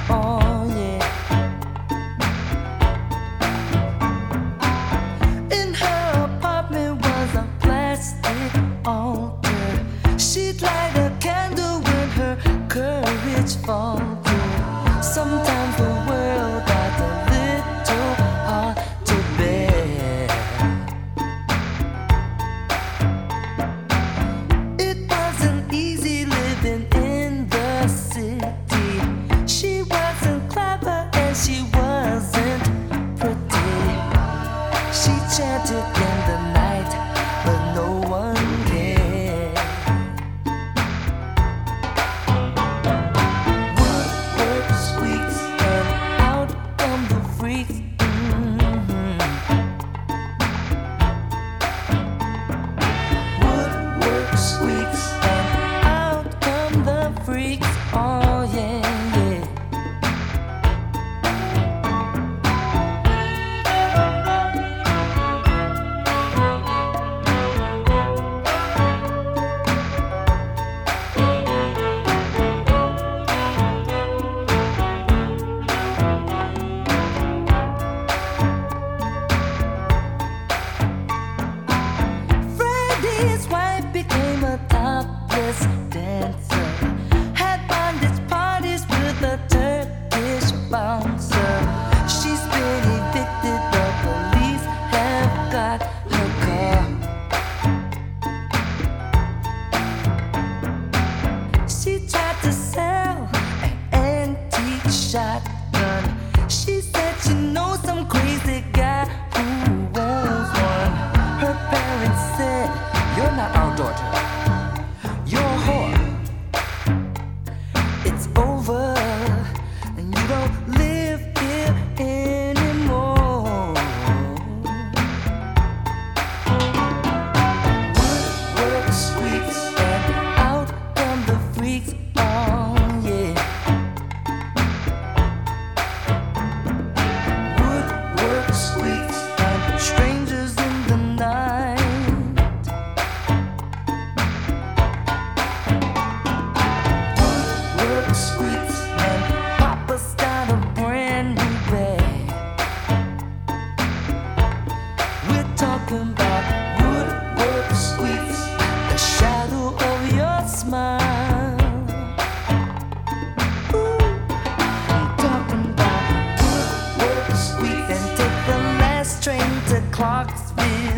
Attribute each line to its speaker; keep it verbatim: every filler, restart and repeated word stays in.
Speaker 1: Oh yeah. In her apartment was a plastic altar. She'd light a candle when her courage faltered. Sometimes the world got a little hard to bear. It wasn't easy living in the city. She wasn't clever and she wasn't pretty. She chanted in the night, but no one cared. Woodwork squeaks and out come the freaks. Mhm. Woodwork squeaks and out come the freaks. Oh yeah, yeah. Freddie's wife became a topless dancer. Had bondage parties with a Turkish bouncer. She's been evicted, the police have got her car. She tried to sell an antique shotgun. She said she knows some crazy guy who owns one. Her parents said, "You're not our daughter. You're a whore. It's over, and you don't live here anymore." Woodwork squeaks and out come the freaks. Oh yeah. Woodwork squeaks and strangers in the night. Woodwork squeaks and Papa's got a brand new bag. We're talking about woodwork squeaks, the shadow of your smile. Ooh, I'm talking about woodwork squeaks and take the last train to Clarksville.